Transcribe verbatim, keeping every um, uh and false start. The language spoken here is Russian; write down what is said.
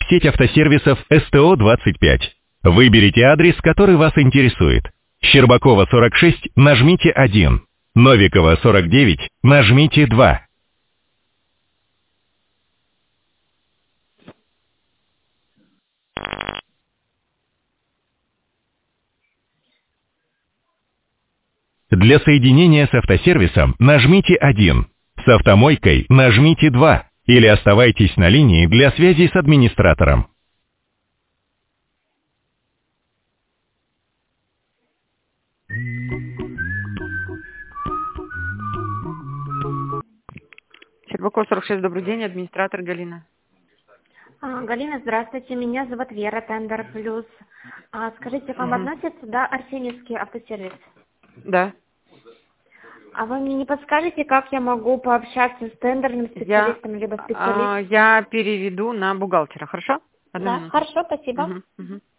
сеть автосервисов эс тэ о двадцать пять. Выберите адрес, который вас интересует. Щербакова сорок шесть, нажмите один. Новикова сорок девять, нажмите два. Для соединения с автосервисом нажмите один. С автомойкой нажмите два. Или оставайтесь на линии для связи с администратором. Щербакова сорок шесть, добрый день, администратор Галина. А, Галина, здравствуйте, меня зовут Вера, Тендер Плюс. А, скажите, к вам Мгм. относится, да, Арсеньевский автосервис? Да. А вы мне не подскажете, как я могу пообщаться с тендерным Я, специалистом, либо а, специалистом? я переведу на бухгалтера, хорошо? Одну Да, минуту. хорошо, спасибо. Мгм, мгм.